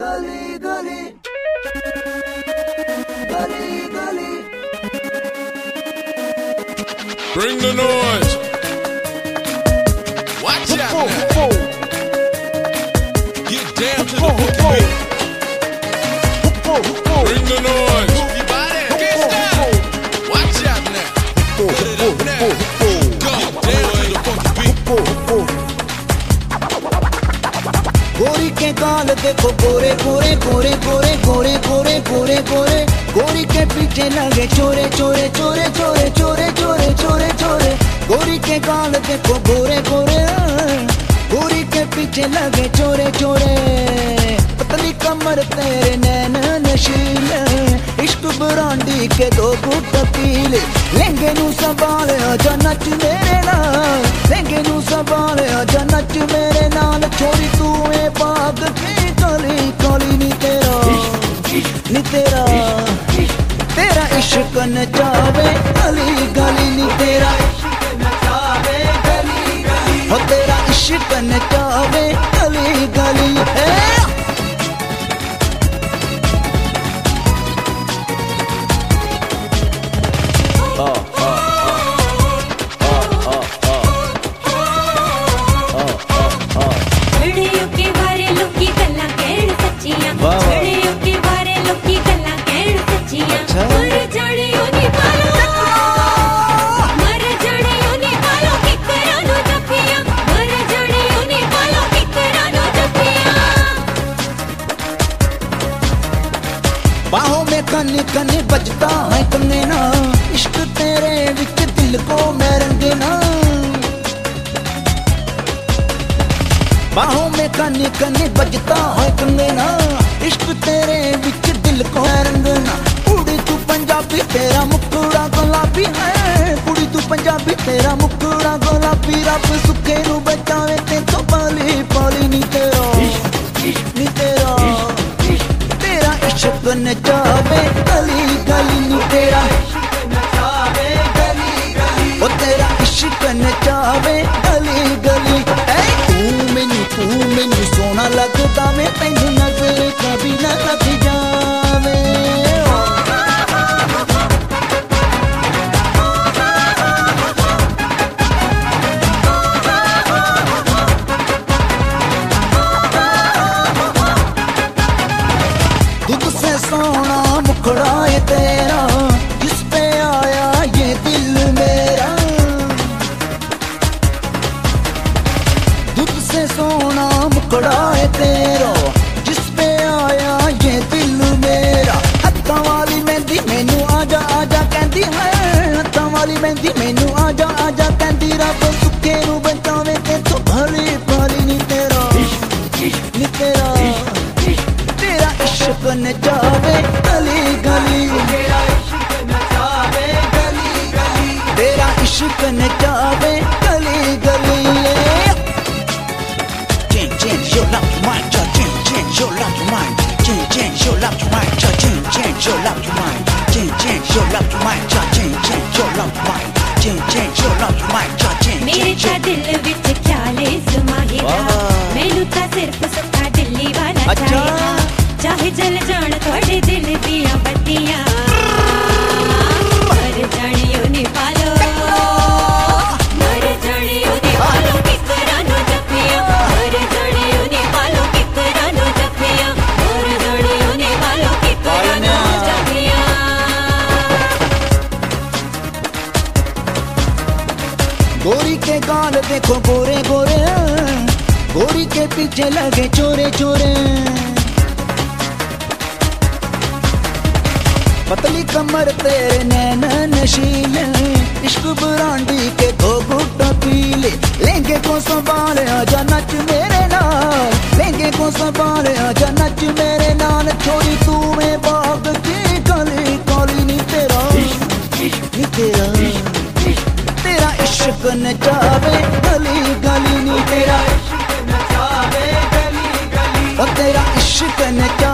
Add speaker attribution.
Speaker 1: गली गली गली गली
Speaker 2: Bring the noise. Watch out now. Get down to the boogie beat. Bring the noise. You body can't stop. Watch out now. Put it up now. Go down to the boogie beat.
Speaker 1: गोरी के गाल देखो गोरे गोरे गोरे गोरे गोरे गोरे गोरे गोरे गोरी के पीछे लगे चोरे चोरे चोरे चोरे चोरे चोरे चोरे चोरे गोरी के गाल देखो गोरे गोरे गोरी के पीछे लगे चोरे चोरे पतली कमर तेरे नैन नशीले इश्क ब्रांडी के दो घुट पीले लहंगे नू संभाले आजा नच मेरे नाल लहंगे नू संभाले आजा नच मेरे नाल छोरी तू ए पाग की काली काली नी तेरा तेरा इश्क नचावे गली गली नी तेरा इश्क नचावे गली गली हो तेरा इश्क नचावे गली गली बाहों में कनी कनी बजता है कन्ने ना इश्क तेरे विच दिल को मैं रंगना बाहों में कनी कनी बजता है कन्ने ना इश्क तेरे विच दिल को मैं रंगना कुड़ी तू पंजाबी तेरा मुखड़ा गुलाबी है कुड़ी तू पंजाबी तेरा मुखड़ा गुलाबी रब सुखे नू बचावे ते तो पाली पाली नी तेरा नी तेरा इश्क नचावे गली गली नी तेरा इश्क नचावे गली गली ओ तेरा इश्क नचावे गली गली तू मैनू सोना लगदा मैं तैनू नजर कभी ना लग जावे सोना मुखड़ा है तेरा जिस पे आया ये दिल मेरा दूध से सोना मुखड़ा है तेरा जिस पे आया ये दिल मेरा हत्था वाली मेहंदी मैनू आजा आजा कहती है हत्था वाली मेहंदी मैनू आजा आजा कहती रब सुखे नू बचावे ते तू भली भली नी तेरा नी तेरा इश्क नचावे गली गली तेरा इश्क नचावे गली गली तेरा इश्क नचावे गली गली change your love to mine change your love to mine change your love to mine change your love to mine change your love to mine change your love to mine change your love to mine
Speaker 3: मेरे ता दिल विच ख्याल समाएगा मैनू ता सिर्फ सुखा दिल्ली वाला चाहिए चाहे जल जान थोड़े दिल दिया बत्तियां मर जानियो नी पालो मर जानियो नी पालो किकरा नो जपिया मर जानियो नी पालो किकरा नो जपिया मर जानियो नी पालो किकरा नो जपिया
Speaker 1: गोरी के गाल देखो गोरे गोरे गोरी के पीछे लगे चोरे चोरे पतली कमर तेरे नैन नशीले इश्क ब्रांडी के दो घुट पीले लहंगे को संभाले आजा नच मेरे नाल लहंगे को संभाले आजा नच मेरे नाल छोरी तू में बाग की काली काली नी तेरा नी तेरा तेरा इश्क नचावे गली गली नी तेरा इश्क नचावे गली गली ओ तेरा इश्क नचा